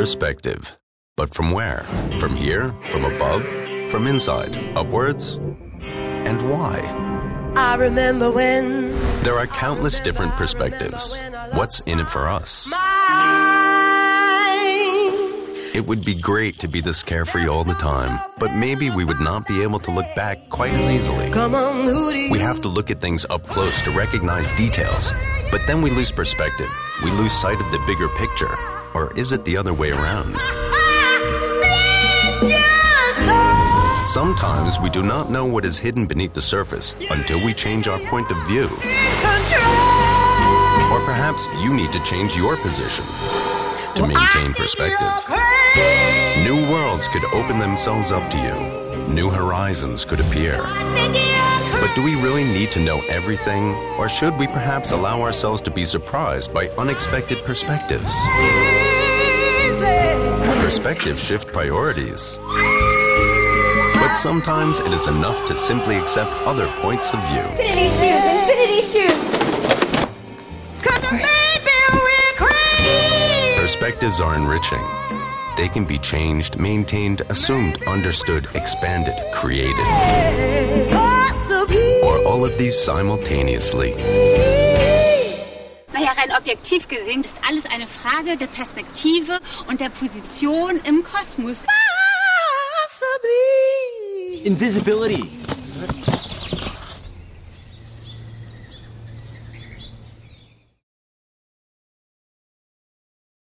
Perspective. But from where? From here? From above? From inside? Upwards? And why? I remember when There are countless different perspectives. What's in it for us? It would be great to be this carefree all the time, but maybe we would not be able to look back quite as easily. Come on, who do you We have to look at things up close to recognize details, but then we lose perspective. We lose sight of the bigger picture. Or is it the other way around? Sometimes we do not know what is hidden beneath the surface until we change our point of view. Or perhaps you need to change your position to maintain perspective. New worlds could open themselves up to you. New horizons could appear. But do we really need to know everything, or should we perhaps allow ourselves to be surprised by unexpected perspectives? Perspectives shift priorities. But sometimes it is enough to simply accept other points of view. Infinity shoes! Infinity shoes! Perspectives are enriching. They can be changed, maintained, assumed, understood, expanded, created. Or all of these simultaneously. Naja, rein objektiv gesehen ist alles eine Frage der Perspektive und der Position im Kosmos. Invisibility.